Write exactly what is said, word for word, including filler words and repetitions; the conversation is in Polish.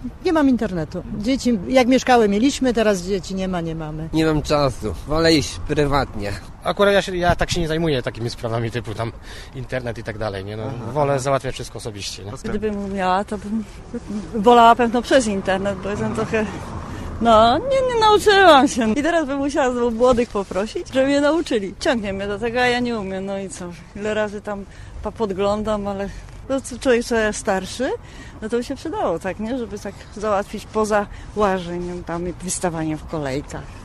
Nie mam internetu. Dzieci, jak mieszkały, mieliśmy, teraz dzieci nie ma, nie mamy. Nie mam czasu, wolę iść prywatnie. Akurat ja, się, ja tak się nie zajmuję takimi sprawami typu tam internet i tak dalej, nie? No, wolę załatwiać wszystko osobiście. Nie? Gdybym miała, to bym wolała pewno przez internet, bo jestem trochę... No, nie, nie nauczyłam się. I teraz bym musiała z młodych poprosić, żeby mnie nauczyli. Ciągnie mnie do tego, a ja nie umiem. No i co? Ile razy tam podglądam, ale no, człowiek, co jest starszy, no to by się przydało, tak, nie? Żeby tak załatwić poza łażeniem tam i wystawaniem w kolejkach.